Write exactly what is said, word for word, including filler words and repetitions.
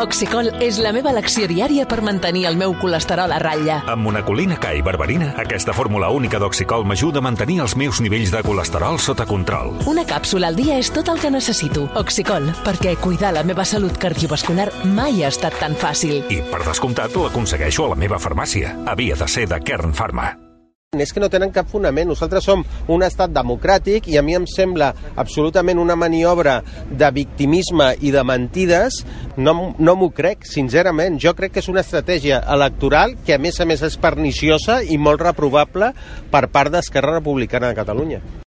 Oxicol és la meva elecció diària per mantenir el meu colesterol a ratlla. Amb monacolina K i berberina, aquesta fórmula única d'Oxicol m'ajuda a mantenir els meus nivells de colesterol sota control. Una càpsula al dia és tot el que necessito. Oxicol, perquè cuidar la meva salut cardiovascular mai ha estat tan fàcil. I, per descomptat, l'aconsegueixo a la meva farmàcia. Havia de ser de Kern Pharma. És que no tenen cap fonament. Nosaltres som un estat democràtic i a mi em sembla absolutament una maniobra de victimisme i de mentides. No, no m'ho crec, sincerament. Jo crec que és una estratègia electoral que a més a més és perniciosa i molt reprovable per part d'Esquerra Republicana de Catalunya.